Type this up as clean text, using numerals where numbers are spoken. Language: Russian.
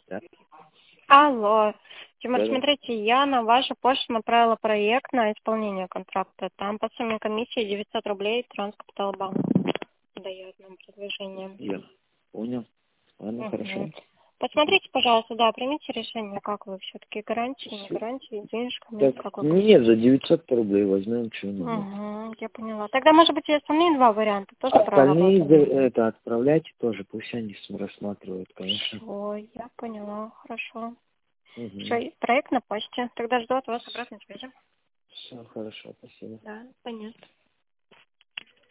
Да. Алло. Тимур, Да-да. смотрите, я на вашу почту направила проект на исполнение контракта. Там по сумме комиссии 900 рублей Транскапиталбанк дает нам предложение. Я понял. Ладно, хорошо. Угу. Посмотрите, пожалуйста, да, примите решение, как вы все-таки гарантии, не Спасибо. гарантии, денежками, Так, как вы нет, за поступите. 900 рублей возьмем, что надо. Угу, я поняла. Тогда, может быть, и остальные два варианта тоже Остальные проработаем. это отправляйте тоже, пусть они рассматривают, конечно. Все, я поняла, хорошо. Угу. Все, проект на почте. Тогда жду от вас обратной связи. Все хорошо, спасибо. Да, понятно.